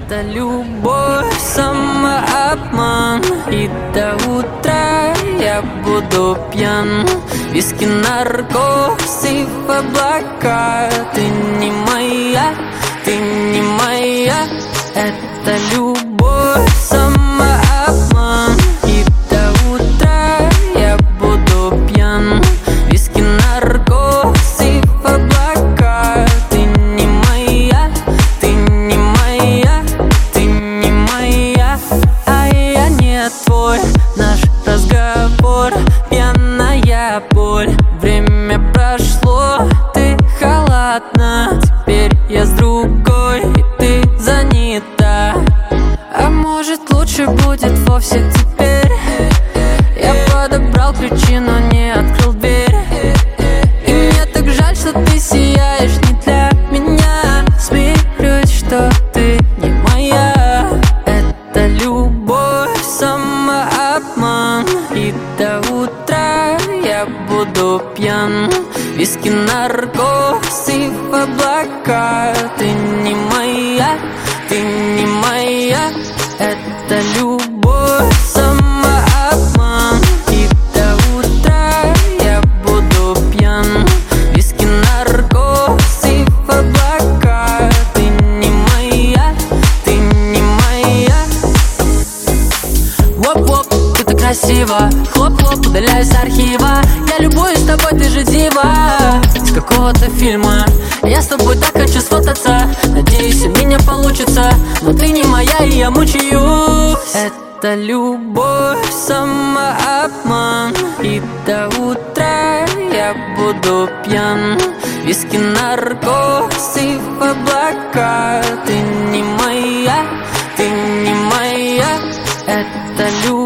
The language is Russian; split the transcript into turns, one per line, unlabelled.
Это любовь, самообман. И до утра я буду пьян. Виски, наркоз и в облака. Ты не моя, ты не моя. Это любовь, самообман. И до утра я буду пьян. Виски, наркоз и в облака. Ты не моя, ты не моя, ты не моя. А я не твой. Наш разговор — пьяная боль. Время прошло, ты халатна. Теперь я с другой, и ты занята. А может, лучше будет вовсе теперь? Я подобрал ключи, но не открыл дверь. И мне так жаль, что ты сияешь не для меня. Смирюсь, что ты не моя. Это любовь, самообман. И до утра я буду пьян. Виски, наркоз и в облака. Ты не моя, ты не моя. Это любовь, самообман. И до утра я буду пьян. Виски, наркоз и в облака. Ты не моя, ты не моя. Воп-воп, ты так красиво. Хлоп-хлоп, удаляюсь с архива. Я любуюсь тобой, ты же дива из какого-то фильма. Я с тобой так хочу сфотаться. Надеюсь, у меня получится. Но ты не моя, и я мучаюсь. Это любовь, самообман. И до утра я буду пьян. Виски, наркоз и в облака. Ты не моя, ты не моя. Это любовь.